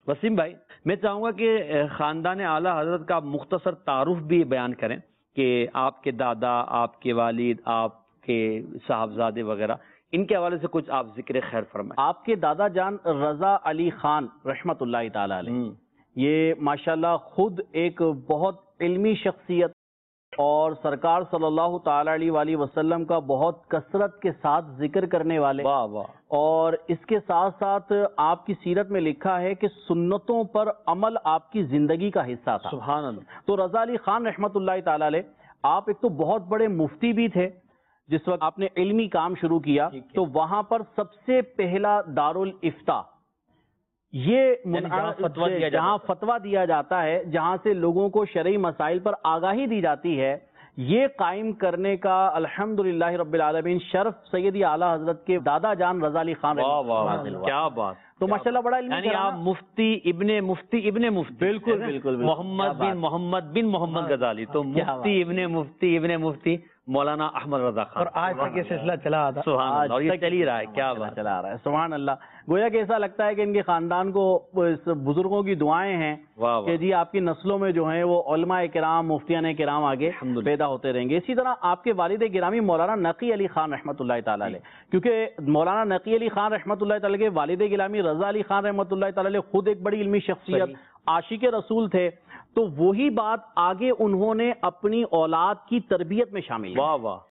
وسیم بھائی، میں چاہوں گا کہ خاندان اعلیٰ حضرت کا مختصر تعارف بھی بیان کریں کہ آپ کے دادا، آپ کے والد، آپ کے صاحبزادے وغیرہ، ان کے حوالے سے کچھ آپ ذکر خیر فرمائیں۔ آپ کے دادا جان رضا علی خان رحمت اللہ تعالی علیہ، یہ ماشاءاللہ خود ایک بہت علمی شخصیت اور سرکار صلی اللہ تعالی علیہ وآلہ وسلم کا بہت کثرت کے ساتھ ذکر کرنے والے، واہ واہ، اور اس کے ساتھ ساتھ آپ کی سیرت میں لکھا ہے کہ سنتوں پر عمل آپ کی زندگی کا حصہ تھا۔ سبحان اللہ۔ تو رضا علی خان رحمت اللہ تعالی علیہ، آپ ایک تو بہت بڑے مفتی بھی تھے۔ جس وقت آپ نے علمی کام شروع کیا تو وہاں پر سب سے پہلا دارالافتاء، یہ جہاں فتویٰ دیا جاتا ہے، جہاں سے لوگوں کو شرعی مسائل پر آگاہی دی جاتی ہے، یہ قائم کرنے کا الحمدللہ رب العالمین شرف سیدی اعلیٰ حضرت کے دادا جان رضا علی خان کیا بات، تو ماشاءاللہ بڑا علمی، یعنی آپ مفتی ابن مفتی بالکل بالکل محمد بن محمد غزالی، تو مفتی ابن مفتی مولانا احمد رضا خان، اور آج تک یہ سلسلہ چلا آتا، سبحان اللہ، اور یہ چل ہی رہا ہے، کیا بات چلا رہا ہے، سبحان اللہ۔ گویا کہ ایسا لگتا ہے کہ ان کے خاندان کو بزرگوں کی دعائیں ہیں کہ جی آپ کی نسلوں میں جو ہیں وہ علماء کرام، مفتیان کرام آگے پیدا ہوتے رہیں گے۔ اسی طرح آپ کے والد گرامی مولانا نقی علی خان رحمۃ اللہ تعالی علیہ، کیونکہ مولانا نقی علی خان رحمۃ اللہ تعالی کے والد گرامی رضا علی خان رحمۃ اللہ تعالی علیہ خود ایک بڑی علمی شخصیت، عاشق رسول تھے، تو وہی بات آگے انہوں نے اپنی اولاد کی تربیت میں شامل کی۔ واہ واہ۔